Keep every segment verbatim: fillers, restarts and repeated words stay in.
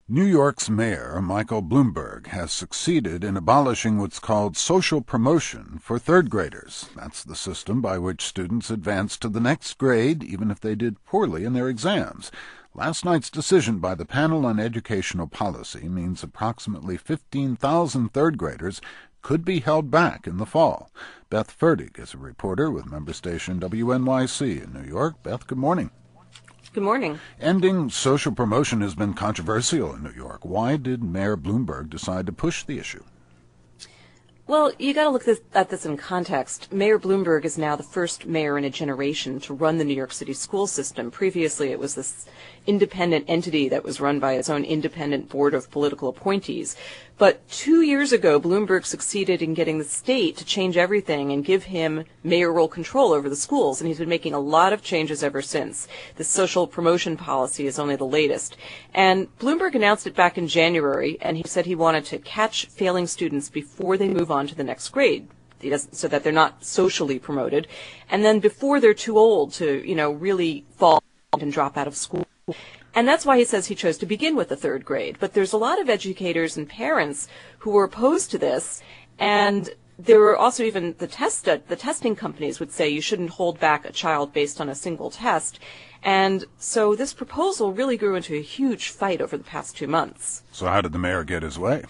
New York's Mayor, Michael Bloomberg, has succeeded in abolishing what's called social promotion for third graders. That's the system by which students advance to the next grade, even if they did poorly in their exams. Last night's decision by the Panel on Educational Policy means approximately fifteen thousand third graders could be held back in the fall. Beth Fertig is a reporter with member station W N Y C in New York. Beth, good morning. Good morning. Ending social promotion has been controversial in New York. Why did Mayor Bloomberg decide to push the issue? Well, you got to look this, at this in context. Mayor Bloomberg is now the first mayor in a generation to run the New York City school system. Previously, it was this independent entity that was run by its own independent board of political appointees. But two years ago, Bloomberg succeeded in getting the state to change everything and give him mayoral control over the schools, and he's been making a lot of changes ever since. The social promotion policy is only the latest. And Bloomberg announced it back in January, and he said he wanted to catch failing students before they move on to the next grade, so that they're not socially promoted, and then before they're too old to, you know, really fall and drop out of school. And that's why he says he chose to begin with the third grade. But there's a lot of educators and parents who were opposed to this, and there were also even the test the testing companies would say you shouldn't hold back a child based on a single test. And so this proposal really grew into a huge fight over the past two months. So how did the mayor get his way?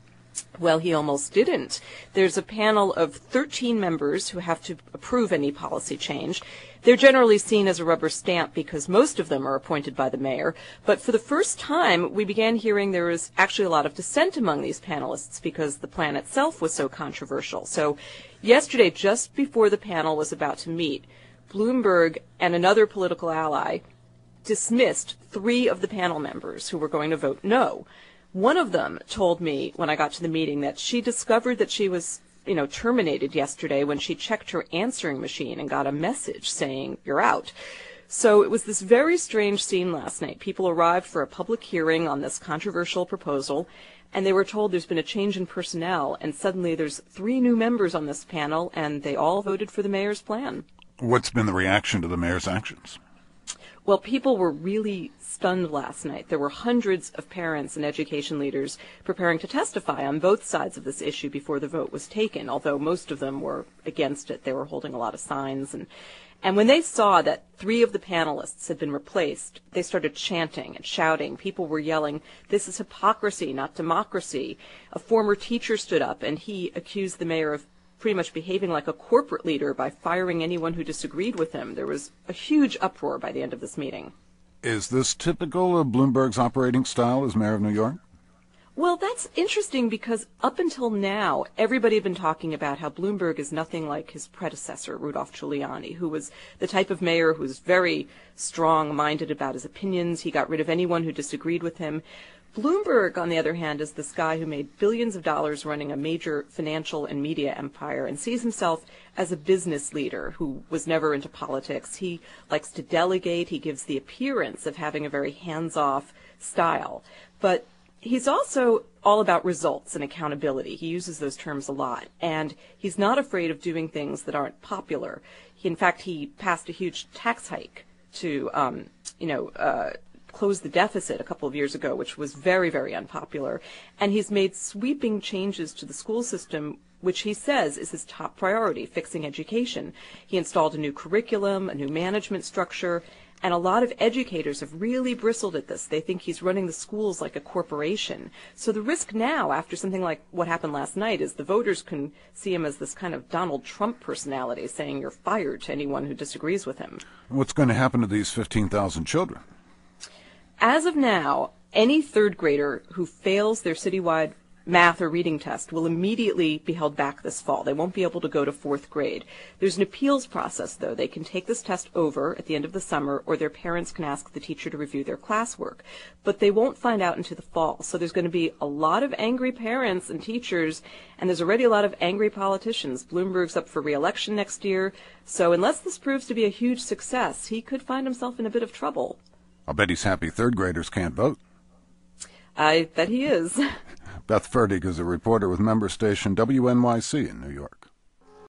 Well, he almost didn't. There's a panel of thirteen members who have to approve any policy change. They're generally seen as a rubber stamp because most of them are appointed by the mayor. But for the first time, we began hearing there was actually a lot of dissent among these panelists because the plan itself was so controversial. So yesterday, just before the panel was about to meet, Bloomberg and another political ally dismissed three of the panel members who were going to vote no. One of them told me when I got to the meeting that she discovered that she was, you know, terminated yesterday when she checked her answering machine and got a message saying, "You're out." So it was this very strange scene last night. People arrived for a public hearing on this controversial proposal, and they were told there's been a change in personnel, and suddenly there's three new members on this panel, and they all voted for the mayor's plan. What's been the reaction to the mayor's actions? Well, people were really stunned last night. There were hundreds of parents and education leaders preparing to testify on both sides of this issue before the vote was taken, although most of them were against it. They were holding a lot of signs. And, and when they saw that three of the panelists had been replaced, they started chanting and shouting. People were yelling, "This is hypocrisy, not democracy." A former teacher stood up, and he accused the mayor of pretty much behaving like a corporate leader by firing anyone who disagreed with him. There was a huge uproar by the end of this meeting. Is this typical of Bloomberg's operating style as mayor of New York? Well, that's interesting because up until now, everybody had been talking about how Bloomberg is nothing like his predecessor, Rudolph Giuliani, who was the type of mayor who was very strong-minded about his opinions. He got rid of anyone who disagreed with him. Bloomberg, on the other hand, is this guy who made billions of dollars running a major financial and media empire and sees himself as a business leader who was never into politics. He likes to delegate. He gives the appearance of having a very hands-off style. But he's also all about results and accountability. He uses those terms a lot. And he's not afraid of doing things that aren't popular. He, in fact, he passed a huge tax hike to, um, you know, uh, close the deficit a couple of years ago, which was very, very unpopular. And he's made sweeping changes to the school system, which he says is his top priority, fixing education. He installed a new curriculum, a new management structure, and a lot of educators have really bristled at this. They think he's running the schools like a corporation. So the risk now, after something like what happened last night, is the voters can see him as this kind of Donald Trump personality, saying you're fired to anyone who disagrees with him. What's going to happen to these fifteen thousand children? As of now, any third grader who fails their citywide math or reading test will immediately be held back this fall. They won't be able to go to fourth grade. There's an appeals process, though. They can take this test over at the end of the summer, or their parents can ask the teacher to review their classwork. But they won't find out until the fall. So there's going to be a lot of angry parents and teachers, and there's already a lot of angry politicians. Bloomberg's up for re-election next year. So unless this proves to be a huge success, he could find himself in a bit of trouble. I'll bet he's happy third graders can't vote. I bet he is. Beth Fertig is a reporter with member station W N Y C in New York.